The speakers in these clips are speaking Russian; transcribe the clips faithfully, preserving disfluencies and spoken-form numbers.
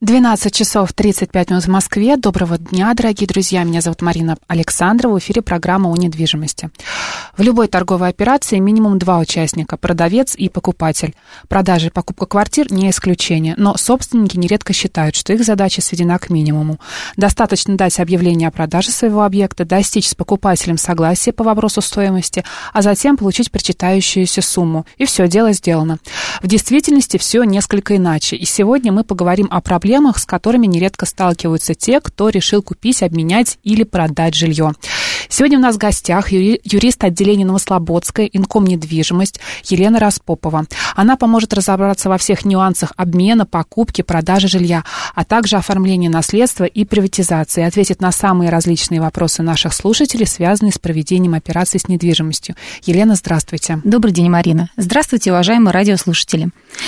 двенадцать часов тридцать пять минут в Москве. Доброго дня, дорогие друзья. Меня зовут Марина Александрова. В эфире программа о недвижимости. В любой торговой операции минимум два участника – продавец и покупатель. Продажа и покупка квартир не исключение, но собственники нередко считают, что их задача сведена к минимуму. Достаточно дать объявление о продаже своего объекта, достичь с покупателем согласия по вопросу стоимости, а затем получить причитающуюся сумму. И все, дело сделано. В действительности все несколько иначе. И сегодня мы поговорим о проблемах, с которыми нередко сталкиваются те, кто решил купить, обменять или продать жилье. Сегодня у нас в гостях юри- юрист отделения Новослободская, Инком недвижимость Елена Распопова. Она поможет разобраться во всех нюансах обмена, покупки, продажи жилья, а также оформления наследства и приватизации, ответит на самые различные вопросы наших слушателей, связанные с проведением операций с недвижимостью. Елена, здравствуйте. Добрый день, Марина. Здравствуйте, уважаемые радиослушатели.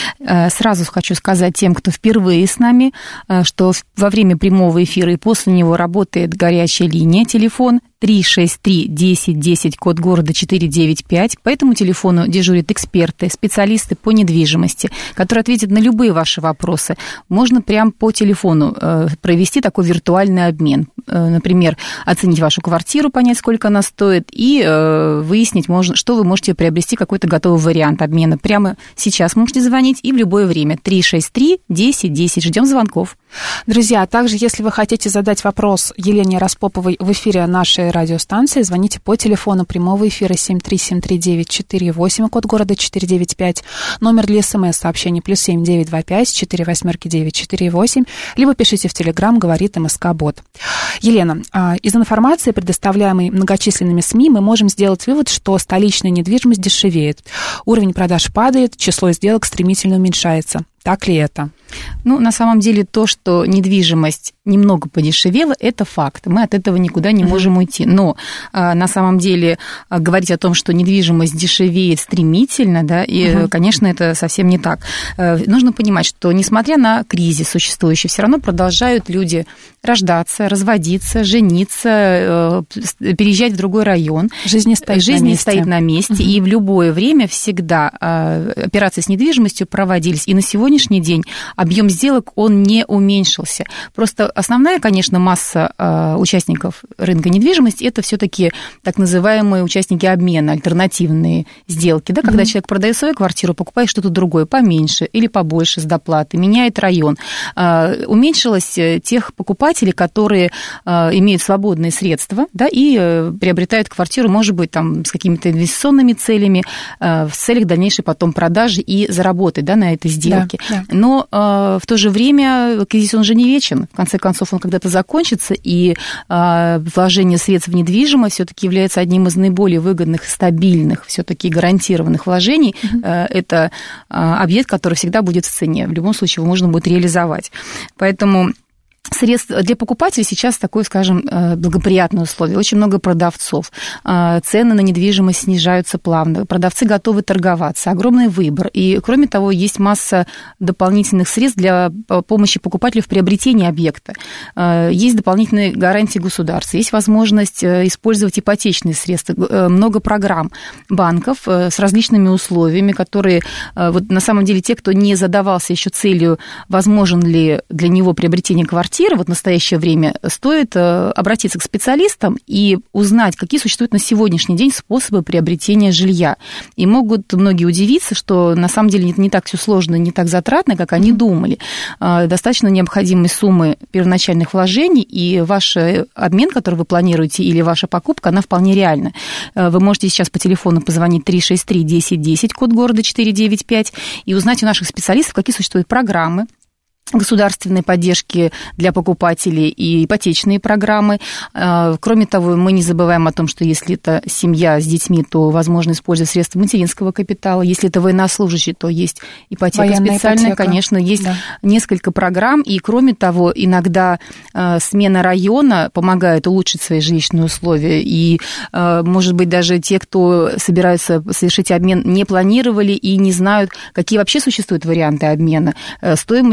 Сразу хочу сказать тем, кто впервые с нами, что во время прямого эфира и после него работает горячая линия, телефон три шесть три десять десять, код города четыре девять пять. По этому телефону дежурят эксперты, специалисты по недвижимости, которые ответят на любые ваши вопросы. Можно прямо по телефону провести такой виртуальный обмен. Например, оценить вашу квартиру, понять, сколько она стоит, и выяснить, что вы можете приобрести, какой-то готовый вариант обмена. Прямо сейчас можете звонить и в любое время. три шесть три десять десять. Ждем звонков. Друзья, а также, если вы хотите задать вопрос Елене Распоповой в эфире нашей радиостанции, звоните по телефону прямого эфира семь три семь три девять четыре восемь, код города четыре девять пять, номер для смс-сообщений плюс семь девять два пять четыре восемь девять четыре восемь, либо пишите в Телеграм, говорит МСК-бот. Елена, из информации, предоставляемой многочисленными СМИ, мы можем сделать вывод, что столичная недвижимость дешевеет. Уровень продаж падает, число сделок стремительно уменьшается. Так ли это? Ну, на самом деле, то, что недвижимость немного подешевела, это факт. Мы от этого никуда не можем уйти. Но на самом деле говорить о том, что недвижимость дешевеет стремительно, да, и, uh-huh. конечно, это совсем не так. Нужно понимать, что, несмотря на кризис существующий, все равно продолжают люди рождаться, разводиться, жениться, переезжать в другой район. Жизнь не стоит Жизнь на не месте. стоит на месте, uh-huh. и в любое время всегда операции с недвижимостью проводились. И на сегодняшний день объем сделок, он не уменьшился. Просто основная, конечно, масса э, участников рынка недвижимости – это все-таки так называемые участники обмена, альтернативные сделки. Да, когда mm-hmm. человек продает свою квартиру, покупает что-то другое, поменьше или побольше с доплатой, меняет район. Э, уменьшилось тех покупателей, которые э, имеют свободные средства, да, и э, приобретают квартиру, может быть, там, с какими-то инвестиционными целями, э, в целях дальнейшей потом продажи и заработать, да, на этой сделке. Да, да. Но э, в то же время кризис, он же не вечен. В конце концов, он когда-то закончится, и э, вложение средств в недвижимость все-таки является одним из наиболее выгодных, стабильных, все-таки гарантированных вложений. Mm-hmm. Э, это э, объект, который всегда будет в цене. В любом случае его можно будет реализовать. Поэтому средств для покупателей сейчас такое, скажем, благоприятное условие. Очень много продавцов. Цены на недвижимость снижаются плавно. Продавцы готовы торговаться. Огромный выбор. И, кроме того, есть масса дополнительных средств для помощи покупателю в приобретении объекта. Есть дополнительные гарантии государства. Есть возможность использовать ипотечные средства. Много программ банков с различными условиями, которые, вот на самом деле, те, кто не задавался еще целью, возможен ли для него приобретение квартиры, вот в настоящее время стоит обратиться к специалистам и узнать, какие существуют на сегодняшний день способы приобретения жилья. И могут многие удивиться, что на самом деле не так все сложно, не так затратно, как они думали. Достаточно необходимой суммы первоначальных вложений, и ваш обмен, который вы планируете, или ваша покупка, она вполне реальна. Вы можете сейчас по телефону позвонить три шесть три десять десять, код города четыре девять пять, и узнать у наших специалистов, какие существуют программы государственной поддержки для покупателей и ипотечные программы. Кроме того, мы не забываем о том, что если это семья с детьми, то возможно использовать средства материнского капитала. Если это военнослужащий, то есть ипотека военная специальная, ипотека. Конечно, есть да. несколько программ. И, кроме того, иногда смена района помогает улучшить свои жилищные условия. И, может быть, даже те, кто собираются совершить обмен, не планировали и не знают, какие вообще существуют варианты обмена. Стоимость квартиры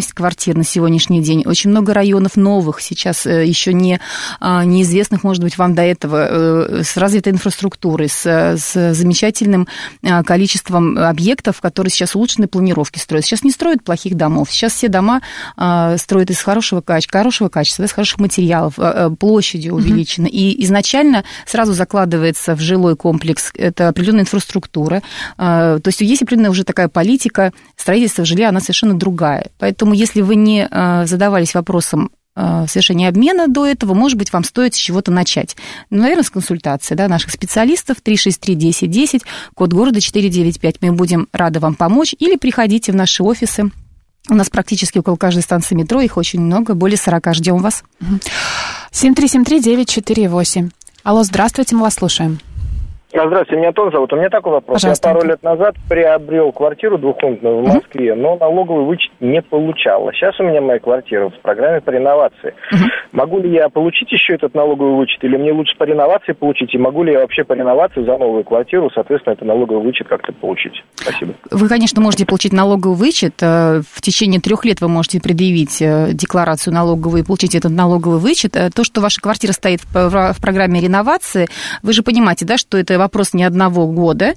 квартир на сегодняшний день. Очень много районов новых, сейчас еще не, неизвестных, может быть, вам до этого, с развитой инфраструктурой, с, с замечательным количеством объектов, которые сейчас улучшенной планировки строят. Сейчас не строят плохих домов. Сейчас все дома строят из хорошего качества, хорошего качества, из хороших материалов, площадью увеличены. Uh-huh. И изначально сразу закладывается в жилой комплекс это определенная инфраструктура. То есть есть определенная уже такая политика строительства жилья, она совершенно другая. Поэтому если вы не задавались вопросом совершения обмена до этого, может быть, вам стоит с чего-то начать. Ну, наверное, с консультации, да, наших специалистов три шесть три десять десять, код города четыре девять пять. Мы будем рады вам помочь. Или приходите в наши офисы. У нас практически около каждой станции метро, их очень много, более сорока. Ждем вас. семь три семь три девять четыре восемь. Алло, здравствуйте, мы вас слушаем. Здравствуйте, меня Антон зовут. У меня такой вопрос. Пожалуйста. Я пару лет назад приобрел квартиру двухкомнатную в Москве, uh-huh. но налоговый вычет не получал. Сейчас у меня моя квартира в программе по реновации. Uh-huh. Могу ли я получить еще этот налоговый вычет, или мне лучше по реновации получить, и могу ли я вообще по реновации за новую квартиру, соответственно, это налоговый вычет как-то получить? Спасибо. Вы, конечно, можете получить налоговый вычет. В течение трех лет вы можете предъявить декларацию налоговую и получить этот налоговый вычет. То, что ваша квартира стоит в программе реновации, вы же понимаете, да, что это вопрос не одного года,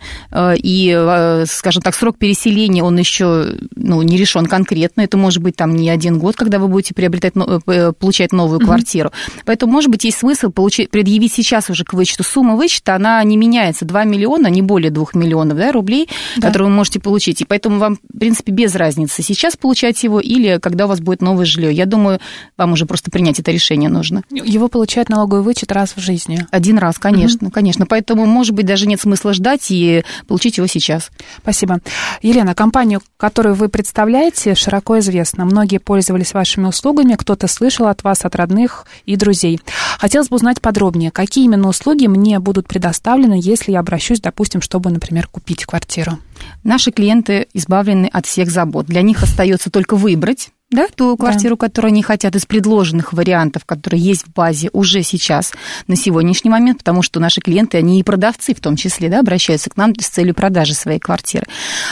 и, скажем так, срок переселения, он еще ну, не решен конкретно, это может быть там не один год, когда вы будете приобретать, получать новую mm-hmm. квартиру. Поэтому, может быть, есть смысл получить, предъявить сейчас уже к вычету. Сумма вычета, она не меняется, два миллиона, не более двух миллионов да, рублей, да. которые вы можете получить, и поэтому вам, в принципе, без разницы, сейчас получать его или когда у вас будет новое жилье. Я думаю, вам уже просто принять это решение нужно. Его получают налоговый вычет раз в жизни? Один раз, конечно, mm-hmm. конечно. Поэтому, может быть, даже нет смысла ждать и получить его сейчас. Спасибо. Елена, компанию, которую вы представляете, широко известна. Многие пользовались вашими услугами, кто-то слышал от вас, от родных и друзей. Хотелось бы узнать подробнее, какие именно услуги мне будут предоставлены, если я обращусь, допустим, чтобы, например, купить квартиру. Наши клиенты избавлены от всех забот. Для них остается только выбрать да, ту квартиру, да. которую они хотят, из предложенных вариантов, которые есть в базе уже сейчас, на сегодняшний момент, потому что наши клиенты, они и продавцы в том числе, да, обращаются к нам с целью продажи своей квартиры.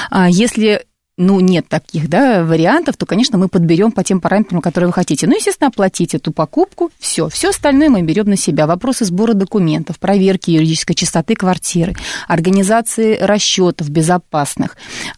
Если ну, нет таких, да, вариантов, то, конечно, мы подберем по тем параметрам, которые вы хотите. Ну, естественно, оплатить эту покупку, все. Все остальное мы берем на себя. Вопросы сбора документов, проверки юридической чистоты квартиры, организации расчетов безопасных,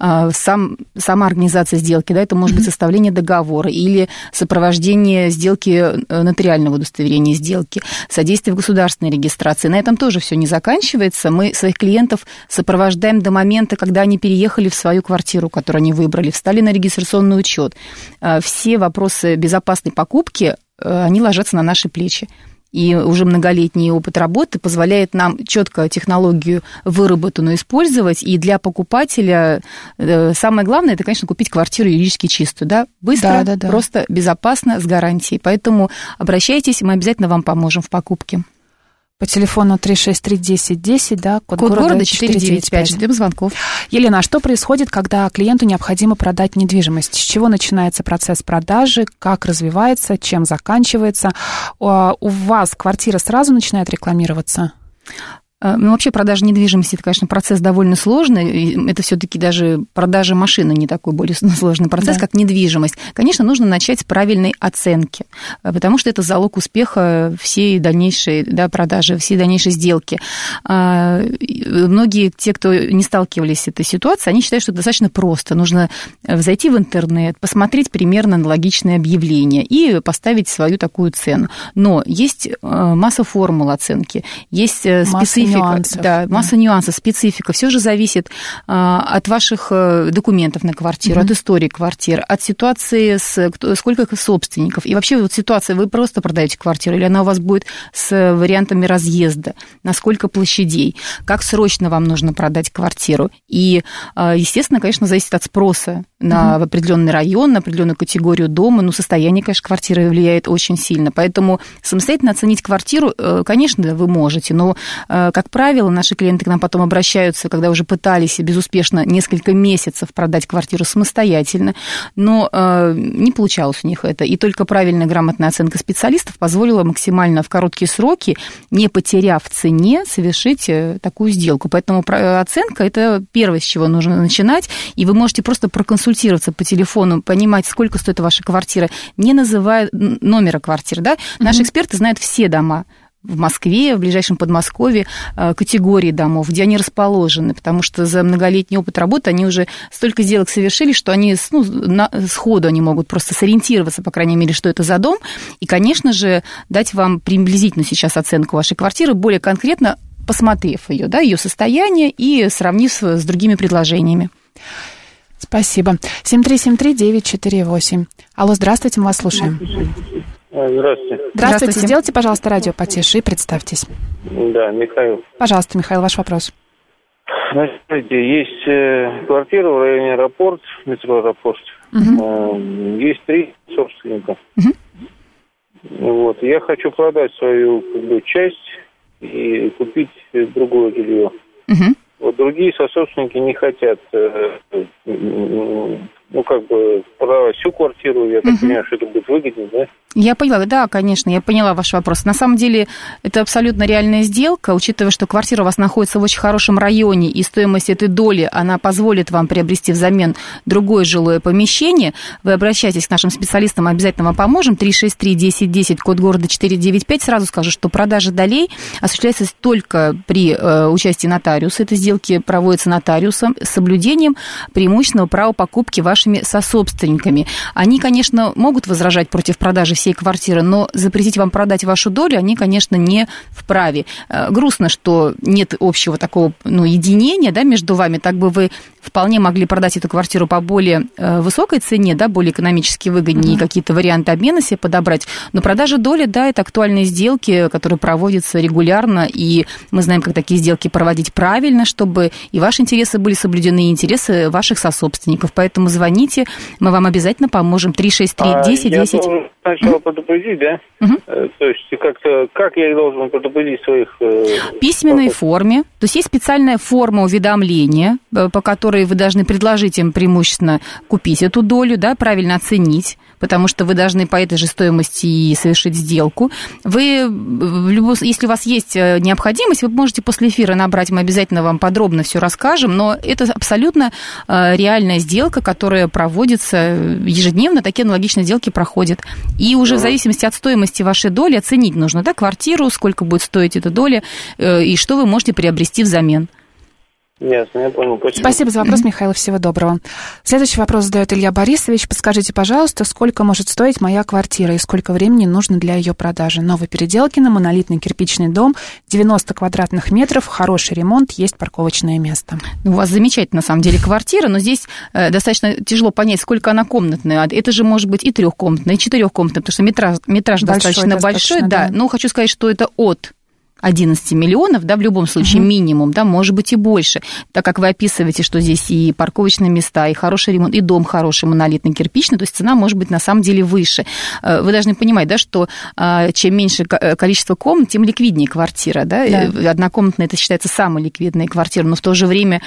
сам, сама организация сделки, да, это может быть составление договора или сопровождение сделки, нотариального удостоверения сделки, содействие в государственной регистрации. На этом тоже все не заканчивается. Мы своих клиентов сопровождаем до момента, когда они переехали в свою квартиру, которую они выбрали, встали на регистрационный учет. Все вопросы безопасной покупки, они ложатся на наши плечи. И уже многолетний опыт работы позволяет нам четко технологию выработанную использовать. И для покупателя самое главное, это, конечно, купить квартиру юридически чистую. Да? Быстро, да, да, да. просто, безопасно, с гарантией. Поэтому обращайтесь, мы обязательно вам поможем в покупке. По телефону три шесть три десять десять, да, код, код города четыре девять пять. Ждем звонков. Елена, а что происходит, когда клиенту необходимо продать недвижимость? С чего начинается процесс продажи, как развивается, чем заканчивается? У вас квартира сразу начинает рекламироваться? Ну, вообще продажа недвижимости, это, конечно, процесс довольно сложный. Это все-таки даже продажа машины не такой более сложный процесс, да. как недвижимость. Конечно, нужно начать с правильной оценки, потому что это залог успеха всей дальнейшей да, продажи, всей дальнейшей сделки. Многие, те, кто не сталкивались с этой ситуацией, они считают, что это достаточно просто. Нужно зайти в интернет, посмотреть примерно аналогичные объявления и поставить свою такую цену. Но есть масса формул оценки, есть специфика. Нюансов, да, масса да. нюансов, специфика. Все же зависит а, от ваших документов на квартиру, mm-hmm. от истории квартиры, от ситуации, с, сколько собственников. И вообще вот ситуация, вы просто продаете квартиру, или она у вас будет с вариантами разъезда, на сколько площадей, как срочно вам нужно продать квартиру. И, естественно, конечно, зависит от спроса на mm-hmm. определенный район, на определенную категорию дома. Ну, состояние, конечно, квартиры влияет очень сильно. Поэтому самостоятельно оценить квартиру, конечно, вы можете, но Как правило, наши клиенты к нам потом обращаются, когда уже пытались безуспешно несколько месяцев продать квартиру самостоятельно, но э, не получалось у них это. И только правильная, грамотная оценка специалистов позволила максимально в короткие сроки, не потеряв в цене, совершить такую сделку. Поэтому оценка – это первое, с чего нужно начинать, и вы можете просто проконсультироваться по телефону, понимать, сколько стоит ваша квартира, не называя номера квартиры. Да? Mm-hmm. Наши эксперты знают все дома в Москве, в ближайшем Подмосковье, категории домов, где они расположены, потому что за многолетний опыт работы они уже столько сделок совершили, что они ну, на, сходу они могут просто сориентироваться, по крайней мере, что это за дом, и, конечно же, дать вам приблизительно сейчас оценку вашей квартиры, более конкретно посмотрев ее, да, ее состояние и сравнив с другими предложениями. Спасибо. семь три семь три девять четыре восемь. Алло, здравствуйте, мы вас слушаем. Здравствуйте. Здравствуйте. Здравствуйте. Сделайте, пожалуйста, радио потише и представьтесь. Да, Михаил. Пожалуйста, Михаил, ваш вопрос. Смотрите, есть э, квартира в районе аэропорт, метро аэропорт. Угу. Э, есть три собственника. Угу. Вот, я хочу продать свою как бы, часть и купить другое жилье. Угу. Вот другие сособственники не хотят, э, э, ну, как бы, продавать всю квартиру. Я так угу. понимаю, что это будет выгоднее, да? Я поняла, да, конечно, я поняла ваш вопрос. На самом деле, это абсолютно реальная сделка, учитывая, что квартира у вас находится в очень хорошем районе, и стоимость этой доли, она позволит вам приобрести взамен другое жилое помещение. Вы обращайтесь к нашим специалистам, обязательно вам поможем. три шесть три десять десять, код города четыре девять пять. Сразу скажу, что продажа долей осуществляется только при э, участии нотариуса. Эти сделки проводятся нотариусом с соблюдением преимущественного права покупки вашими сособственниками. Они, конечно, могут возражать против продажи всей квартиры, но запретить вам продать вашу долю они, конечно, не вправе. Грустно, что нет общего такого ну, единения да, между вами, так бы вы вполне могли продать эту квартиру по более высокой цене, да, более экономически выгоднее, mm-hmm. какие-то варианты обмена себе подобрать. Но продажа доли, да, это актуальные сделки, которые проводятся регулярно, и мы знаем, как такие сделки проводить правильно, чтобы и ваши интересы были соблюдены, и интересы ваших сособственников. Поэтому звоните, мы вам обязательно поможем. три шесть три десять десять. Сначала предупредить, да? Угу. То есть как-то, как я должен предупредить своих... В письменной форме. То есть есть специальная форма уведомления, по которой вы должны предложить им преимущественно купить эту долю, да, правильно оценить, потому что вы должны по этой же стоимости и совершить сделку. Вы, в любом, если у вас есть необходимость, вы можете после эфира набрать, мы обязательно вам подробно все расскажем, но это абсолютно реальная сделка, которая проводится ежедневно, такие аналогичные сделки проходят. И уже в зависимости от стоимости вашей доли оценить нужно, да, квартиру, сколько будет стоить эта доля, и что вы можете приобрести взамен. Ясно, я понял. Спасибо. Спасибо за вопрос, Михаил, всего доброго. Следующий вопрос задает Илья Борисович. Подскажите, пожалуйста, сколько может стоить моя квартира и сколько времени нужно для ее продажи? Новопеределкино, монолитный кирпичный дом, девяносто квадратных метров, хороший ремонт, есть парковочное место. У вас замечательная, на самом деле, квартира, но здесь э, достаточно тяжело понять, сколько она комнатная. Это же может быть и трехкомнатная, и четырехкомнатная, потому что метраж, метраж большой, достаточно, достаточно большой. Да. Да. Но хочу сказать, что это от одиннадцать миллионов, да, в любом случае uh-huh. минимум, да, может быть и больше, так как вы описываете, что здесь и парковочные места, и хороший ремонт, и дом хороший, монолитный, кирпичный, то есть цена может быть на самом деле выше. Вы должны понимать, да, что чем меньше количество комнат, тем ликвиднее квартира, да, да. Однокомнатная это считается самая ликвидная квартира, но в то же время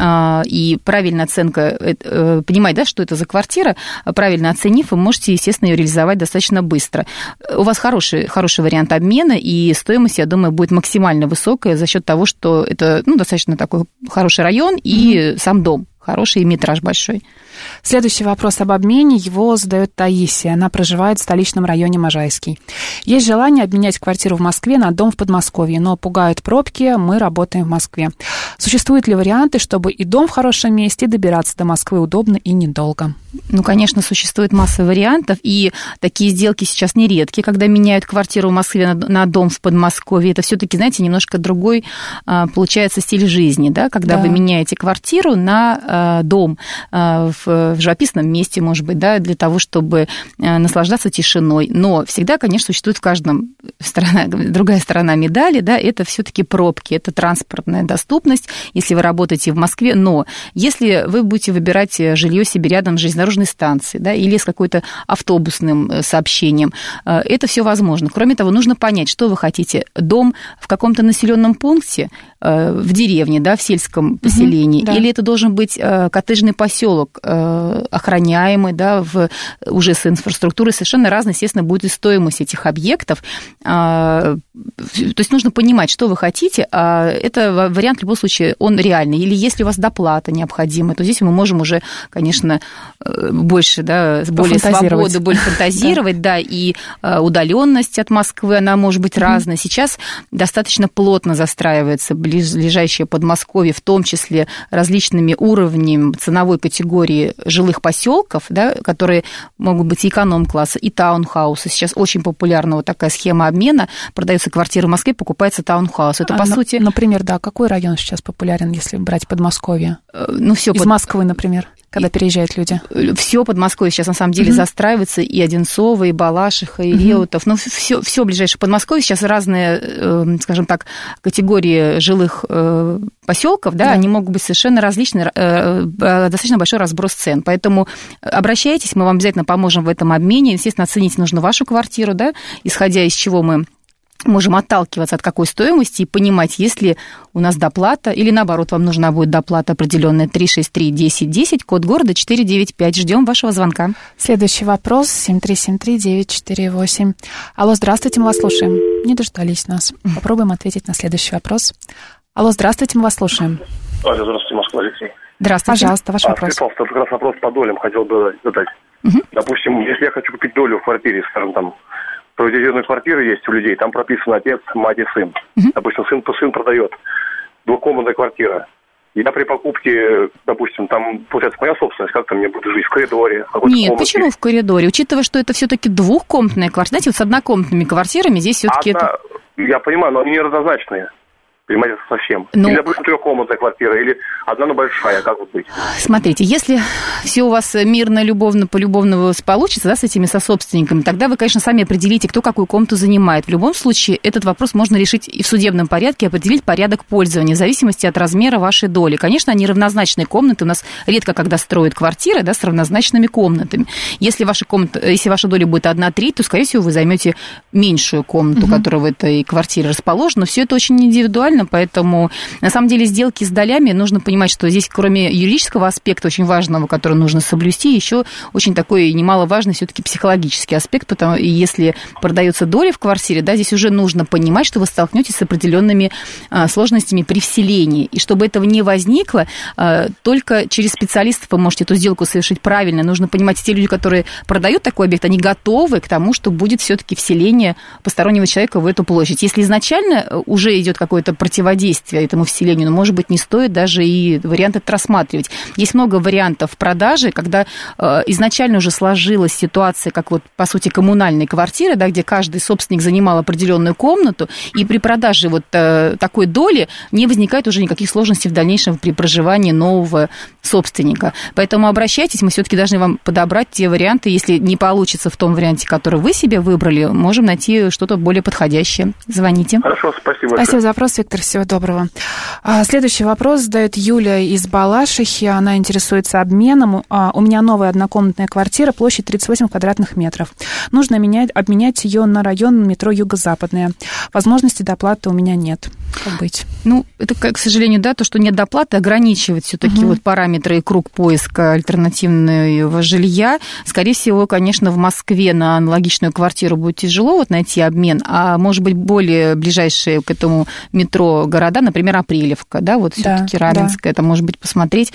и правильная оценка, понимать, да, что это за квартира, правильно оценив, вы можете, естественно, ее реализовать достаточно быстро. У вас хороший, хороший вариант обмена, и стоимость, я думаю, будет максимально высокая за счет того, что это ну, достаточно такой хороший район и mm-hmm. сам дом хороший, и метраж большой. Следующий вопрос об обмене, его задает Таисия. Она проживает в столичном районе Можайский. Есть желание обменять квартиру в Москве на дом в Подмосковье, но пугают пробки, мы работаем в Москве. Существуют ли варианты, чтобы и дом в хорошем месте, и добираться до Москвы удобно и недолго? Ну, конечно, существует масса вариантов, и такие сделки сейчас нередки, когда меняют квартиру в Москве на, на дом в Подмосковье. Это все-таки, знаете, немножко другой получается стиль жизни, да, когда да. вы меняете квартиру на э, дом э, в, в живописном месте, может быть, да, для того, чтобы э, наслаждаться тишиной. Но всегда, конечно, существует в каждом сторона, другая сторона медали, да, это все-таки пробки, это транспортная доступность, если вы работаете в Москве. Но если вы будете выбирать жилье себе рядом с железнодорожной станцией, да, или с какой-то автобусным сообщением, э, это все возможно. Кроме того, нужно понять, что вы хотите. Дом в каком-то населенном пункте, в деревне, да, в сельском поселении, угу, да. Или это должен быть коттеджный поселок, охраняемый, да, в, уже с инфраструктурой, совершенно разная, естественно, будет и стоимость этих объектов. То есть нужно понимать, что вы хотите, а это вариант в любом случае, он реальный. Или если у вас доплата необходима, то здесь мы можем уже, конечно, больше, да, более свободы, более фантазировать, да, и удаленность от Москвы, она может быть разная. Сейчас достаточно плотно застраивается ближайшее Подмосковье, в том числе различными уровнями ценовой категории жилых поселков, да, которые могут быть и эконом-класса, и таунхаусы. Сейчас очень популярна вот такая схема обмена. Продаются квартиры в Москве, покупается таунхаус. Это, по а, сути... Например, да, какой район сейчас популярен, если брать Подмосковье? Ну, все из под... Москвы, например. Когда переезжают люди? Все Подмосковье сейчас, на самом деле, mm-hmm. застраивается, и Одинцово, и Балашиха, и mm-hmm. Реутов. Ну, все, все ближайшее Подмосковье. Сейчас разные, скажем так, категории жилых поселков, да, yeah. они могут быть совершенно различны, достаточно большой разброс цен. Поэтому обращайтесь, мы вам обязательно поможем в этом обмене. Естественно, оценить нужно вашу квартиру, да, исходя из чего мы можем отталкиваться от какой стоимости и понимать, есть ли у нас доплата, или наоборот, вам нужна будет доплата определенная. Три шесть три десять десять, код города четыре девять пять. Ждем вашего звонка. Следующий вопрос семь три семь три девять четыре восемь. Алло, здравствуйте, мы вас слушаем. Не дождались нас. Попробуем ответить на следующий вопрос. Алло, здравствуйте, мы вас слушаем. Алло, здравствуйте, Москва, Алексей. Здравствуйте, пожалуйста, ваш а, вопрос. Пожалуйста, как раз вопрос по долям хотел бы задать. Угу. Допустим, если я хочу купить долю в квартире, скажем, там, проведенные квартиры есть у людей, там прописан отец, мать и сын. Uh-huh. Допустим, сын, сын продает двухкомнатная квартира. Я при покупке, допустим, там, получается, моя собственность, как-то мне будет жить в коридоре? В Нет, комнате? Почему в коридоре? Учитывая, что это все-таки двухкомнатная квартира, знаете, вот с однокомнатными квартирами здесь все-таки Одна... это... Я понимаю, но они неравнозначные. Понимаете, совсем. Ну, или, допустим, трехкомнатная квартира, или одна, но большая, как вот быть? Смотрите, если все у вас мирно, любовно, полюбовно получится, да, с этими сособственниками, тогда вы, конечно, сами определите, кто какую комнату занимает. В любом случае, этот вопрос можно решить и в судебном порядке, определить порядок пользования, в зависимости от размера вашей доли. Конечно, они равнозначные комнаты. У нас редко когда строят квартиры, да, с равнозначными комнатами. Если ваша комната, если ваша доля будет одна треть, то, скорее всего, вы займете меньшую комнату, угу. которая в этой квартире расположена. Но все это очень индивидуально. Поэтому, на самом деле, сделки с долями, нужно понимать, что здесь, кроме юридического аспекта, очень важного, который нужно соблюсти, еще очень такой немаловажный все-таки психологический аспект, потому что если продается доля в квартире, да, здесь уже нужно понимать, что вы столкнетесь с определенными а, сложностями при вселении. И чтобы этого не возникло, а, только через специалистов вы можете эту сделку совершить правильно. Нужно понимать, те люди, которые продают такой объект, они готовы к тому, что будет все-таки вселение постороннего человека в эту площадь. Если изначально уже идет какое-то противодействие этому вселению, но, может быть, не стоит даже и вариант этот рассматривать. Есть много вариантов продажи, когда э, изначально уже сложилась ситуация, как вот, по сути, коммунальной квартиры, да, где каждый собственник занимал определенную комнату, и при продаже вот э, такой доли не возникает уже никаких сложностей в дальнейшем при проживании нового собственника. Поэтому обращайтесь, мы все-таки должны вам подобрать те варианты. Если не получится в том варианте, который вы себе выбрали, можем найти что-то более подходящее. Звоните. Хорошо, спасибо. Спасибо за вопрос, Виктор. Всего доброго. Следующий вопрос задает Юля из Балашихи. Она интересуется обменом. У меня новая однокомнатная квартира, площадь тридцать восемь квадратных метров. Нужно менять, обменять ее на район метро Юго-Западное. Возможности доплаты у меня нет. Как быть? Ну, это, к сожалению, да, то, что нет доплаты, ограничивает все-таки угу. вот параметры и круг поиска альтернативного жилья. Скорее всего, конечно, в Москве на аналогичную квартиру будет тяжело вот найти обмен, а может быть, более ближайшие к этому метро города, например, Апрелевка, да, вот да, все-таки Раменская, да. это, может быть, посмотреть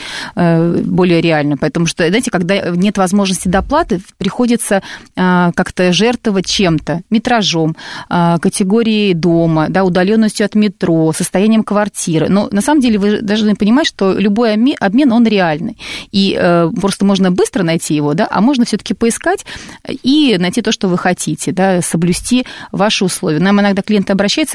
более реально. Потому что, знаете, когда нет возможности доплаты, приходится как-то жертвовать чем-то, метражом, категорией дома, да, удаленностью от метро, состоянием квартиры. Но на самом деле вы должны понимать, что любой обмен, он реальный. И э, просто можно быстро найти его, да, а можно все-таки поискать и найти то, что вы хотите, да, соблюсти ваши условия. Нам иногда клиенты обращаются и говорят, хочу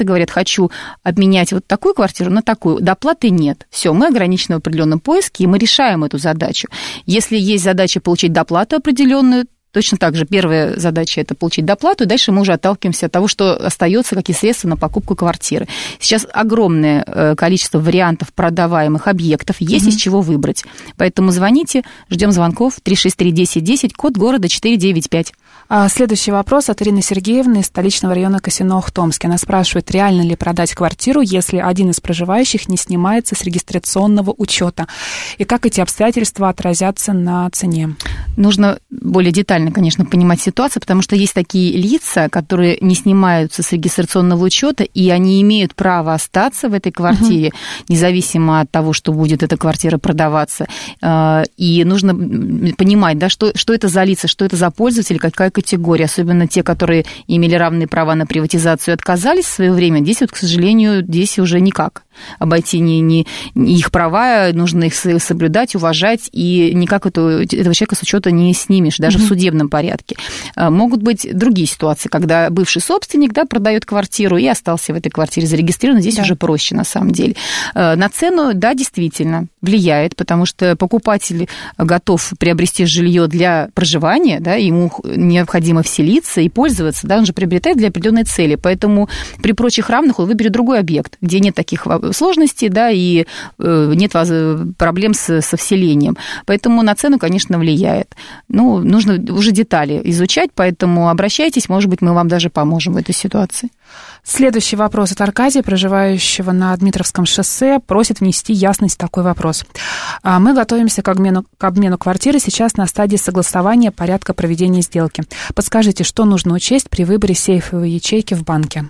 хочу обменять вот такую квартиру на такую, доплаты нет. Все, мы ограничены в определенном поиске, и мы решаем эту задачу. Если есть задача получить доплату определенную, точно так же первая задача – это получить доплату, и дальше мы уже отталкиваемся от того, что остается, какие средства на покупку квартиры. Сейчас огромное количество вариантов продаваемых объектов, есть mm-hmm. из чего выбрать. Поэтому звоните, ждем звонков, три шесть три десять десять, код города четыре девять пять. А следующий вопрос от Ирины Сергеевны из столичного района Косино в Томске. Она спрашивает, реально ли продать квартиру, если один из проживающих не снимается с регистрационного учета, и как эти обстоятельства отразятся на цене? Нужно более детально, конечно, понимать ситуацию, потому что есть такие лица, которые не снимаются с регистрационного учета, и они имеют право остаться в этой квартире, угу. независимо от того, что будет эта квартира продаваться. И нужно понимать, да, что, что это за лица, что это за пользователи, какая категория, особенно те, которые имели равные права на приватизацию и отказались в свое время. Здесь, вот, к сожалению, здесь уже никак обойти не, не, не их права, нужно их соблюдать, уважать, и никак эту, этого человека с учета не снимешь, даже mm-hmm. в судебном порядке. Могут быть другие ситуации, когда бывший собственник, да, продает квартиру и остался в этой квартире зарегистрирован, здесь да. уже проще на самом деле. На цену, да, действительно влияет, потому что покупатель готов приобрести жилье для проживания, да, ему необходимо вселиться и пользоваться, да, он же приобретает для определенной цели, поэтому при прочих равных он выберет другой объект, где нет таких сложностей, да, и нет проблем с, со вселением. Поэтому на цену, конечно, влияет. Ну, нужно уже детали изучать, поэтому обращайтесь, может быть, мы вам даже поможем в этой ситуации. Следующий вопрос от Аркадия, проживающего на Дмитровском шоссе, просит внести ясность в такой вопрос. Мы готовимся к обмену, к обмену квартиры, сейчас на стадии согласования порядка проведения сделки. Подскажите, что нужно учесть при выборе сейфовой ячейки в банке?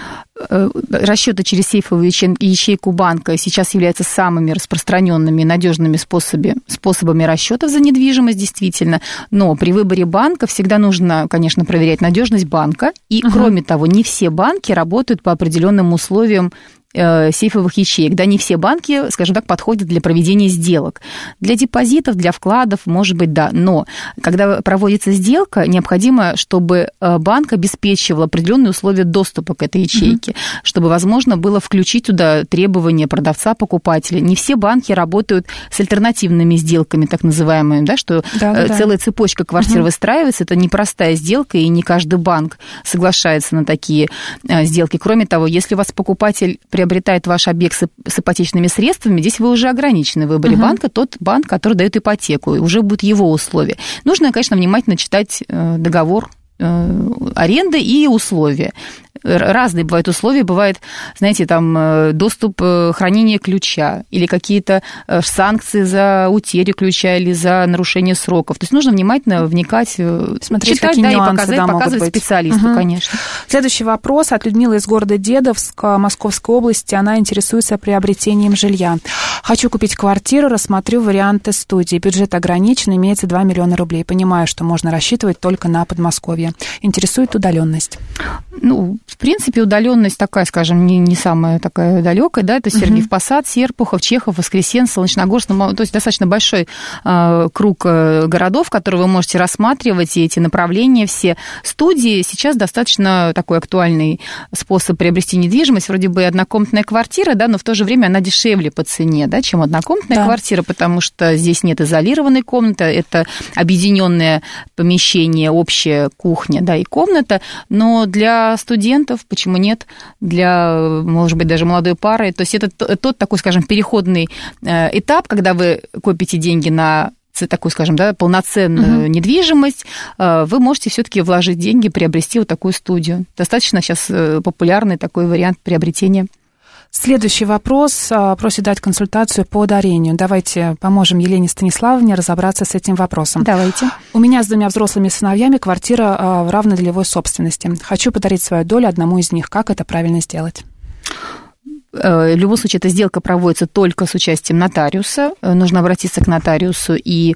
Расчеты через сейфовую ячейку банка сейчас являются самыми распространенными и надежными способами, способами расчетов за недвижимость, действительно. Но при выборе банка всегда нужно, конечно, проверять надежность банка. И, uh-huh. кроме того, не все банки работают по определенным условиям сейфовых ячеек. Да, не все банки, скажем так, подходят для проведения сделок. Для депозитов, для вкладов, может быть, да. Но когда проводится сделка, необходимо, чтобы банк обеспечивал определенные условия доступа к этой ячейке, mm-hmm. чтобы возможно было включить туда требования продавца, покупателя. Не все банки работают с альтернативными сделками, так называемыми, да, что да, целая да. цепочка квартир mm-hmm. выстраивается. Это непростая сделка, и не каждый банк соглашается на такие сделки. Кроме того, если у вас покупатель приобретает ваш объект с, с ипотечными средствами, здесь вы уже ограничены в выборе uh-huh. банка, тот банк, который дает ипотеку, и уже будут его условия. Нужно, конечно, внимательно читать договор аренды и условия. Разные бывают условия, бывает, знаете, там доступ, хранение ключа или какие-то санкции за утерю ключа или за нарушение сроков. То есть нужно внимательно вникать, смотреть, читать, какие да, нюансы, и показать, да, показывать быть. специалисту, угу. конечно. Следующий вопрос от Людмилы из города Дедовск, Московской области. Она интересуется приобретением жилья. Хочу купить квартиру, рассмотрю варианты студии. Бюджет ограничен, имеется два миллиона рублей. Понимаю, что можно рассчитывать только на Подмосковье. Интересует удаленность. Ну, в принципе, удаленность такая, скажем, не, не самая такая далекая, да, это Сергиев uh-huh. Посад, Серпухов, Чехов, Воскресенск, Солнечногорск, ну, то есть достаточно большой э, круг э, городов, которые вы можете рассматривать, и эти направления все. Студии сейчас достаточно такой актуальный способ приобрести недвижимость, вроде бы однокомнатная квартира, да, но в то же время она дешевле по цене, да, чем однокомнатная да. квартира, потому что здесь нет изолированной комнаты, это объединенное помещение, общая кухня, да, и комната, но для студентов, почему нет, для, может быть, даже молодой пары, то есть это тот такой, скажем, переходный этап, когда вы копите деньги на такую, скажем, да, полноценную uh-huh. недвижимость, вы можете все-таки вложить деньги, приобрести вот такую студию. Достаточно сейчас популярный такой вариант приобретения. Следующий вопрос. Просит дать консультацию по дарению. Давайте поможем Елене Станиславовне разобраться с этим вопросом. Давайте. У меня с двумя взрослыми сыновьями квартира в равнодолевой собственности. Хочу подарить свою долю одному из них. Как это правильно сделать? В любом случае, эта сделка проводится только с участием нотариуса. Нужно обратиться к нотариусу и,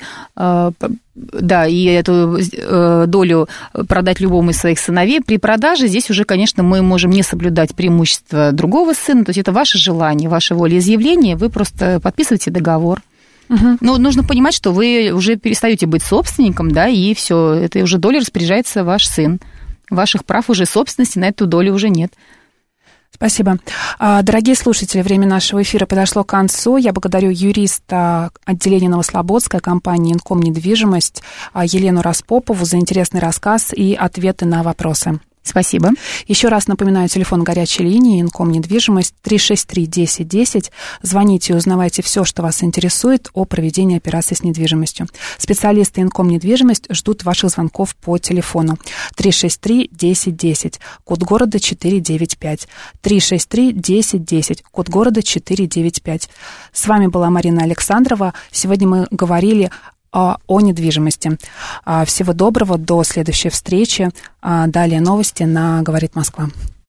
да, и эту долю продать любому из своих сыновей. При продаже здесь уже, конечно, мы можем не соблюдать преимущества другого сына. То есть это ваше желание, ваше волеизъявление. Вы просто подписываете договор. Угу. Но нужно понимать, что вы уже перестаете быть собственником, да, и все, это уже долей распоряжается ваш сын. Ваших прав уже собственности на эту долю уже нет. Спасибо. Дорогие слушатели, время нашего эфира подошло к концу. Я благодарю юриста отделения Новослободской компании «Инком Недвижимость» Елену Распопову за интересный рассказ и ответы на вопросы. Спасибо. Еще раз напоминаю, телефон горячей линии «Инком Недвижимость» три шесть три десять десять. Звоните и узнавайте все, что вас интересует о проведении операций с недвижимостью. Специалисты «Инком Недвижимость» ждут ваших звонков по телефону три шесть три десять десять, код города четыреста девяносто пять. три шесть три десять десять, код города четыреста девяносто пять. С вами была Марина Александрова. Сегодня мы говорили о, о недвижимости. Всего доброго, до следующей встречи. Далее новости на «Говорит Москва».